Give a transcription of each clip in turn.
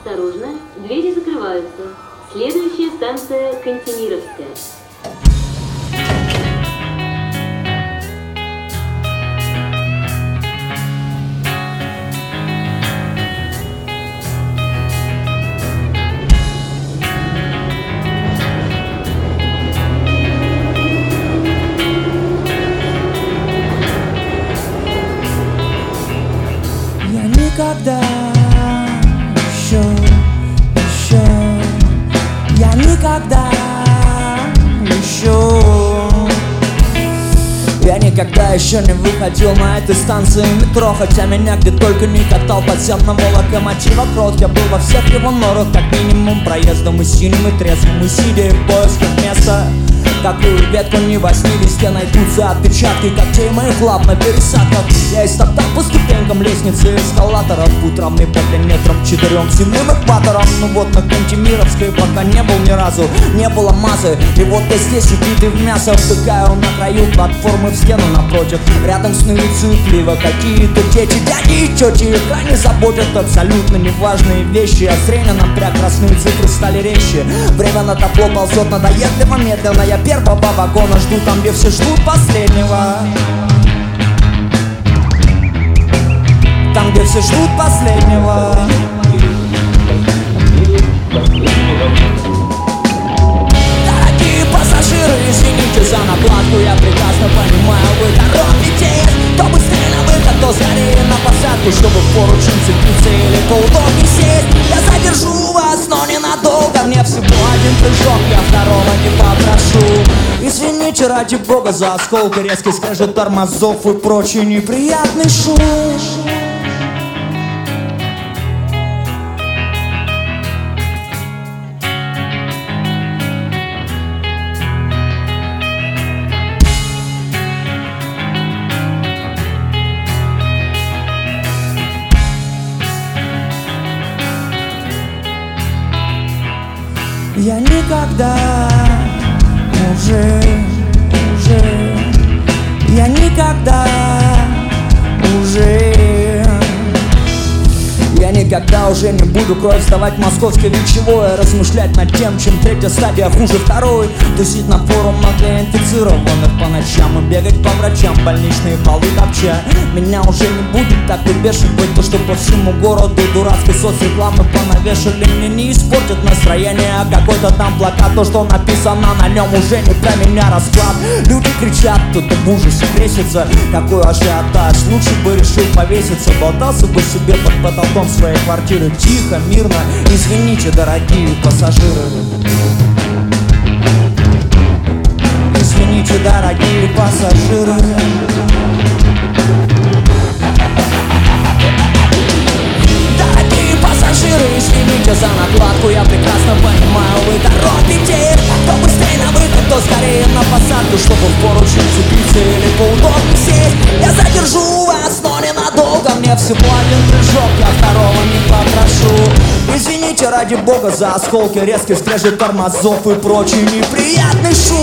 Осторожно, двери закрываются. Следующая станция Кантемировская. Я никогда еще, я никогда еще не выходил на этой станции метро, хотя меня где только не катал подземного локомотива крот. Я был во всех его норах, как минимум проездом и синим, и трезвым, и сидя в поисках места. Какую ветку ни возьми, везде найдутся отпечатки когтей моих лап на пересадках. Я истоптал по ступенькам лестницы эскалаторов, путь равный по метрам 4 земным экваторам. Ну вот на Кантемировской пока не был ни разу, не было мазы. И вот я здесь, убитый в мясо, втыкаю на краю платформы в стену напротив. Рядом снуют суетливо какие-то дети, дяди и тети. Крайне заботят абсолютно неважные вещи. А зрение напряг, красные цифры стали резче. Время на табло ползет надоедливо медленно. Я первого вагона жду там, где все ждут последнего. Там, где все ждут последнего. Дорогие пассажиры, извините за накладку. Я прекрасно понимаю, вы торопитесь. То быстрее на выход, то скорее на посадку, чтобы в поручень цепиться или поудобнее сесть. Я задержу вас, но ненадолго. Мне всего один прыжок, я второго не попрошу. Извините, ради бога, за осколки, резкий скрежет тормозов и прочий неприятный шум. Я никогда я никогда уже не буду кровь сдавать московской вечевой, размышлять над тем, чем третья стадия хуже второй. Тусить на форумах для инфицированных по ночам и бегать по врачам, больничные полы топча. Меня уже не будет так выбешивать то, что по всему городу дурацкой соцрекламы понавешали. Мне не испортит настроение, а какой-то там плакат. То, что написано на нем, уже не про меня расклад. Люди кричат, кто-то в ужасе крестится. Какой ажиотаж, лучше бы решил повеситься. Болтался бы себе под потолком своей квартиры. Тихо, мирно, извините, дорогие пассажиры. Извините, дорогие пассажиры. Дорогие пассажиры, извините за накладку. Я прекрасно понимаю, вы торопитесь. То быстрее на выход, то скорее на посадку, чтобы в поручень цепиться или поудобнее сесть. Я задержу вас, но ненадолго. Мне всего один прыжок, я второго не попрошу. Извините, ради бога, за осколки, резкий скрежет тормозов и прочий неприятный шум.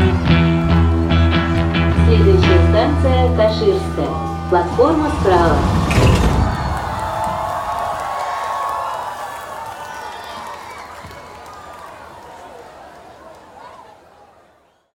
Следующая станция Каширская. Платформа справа.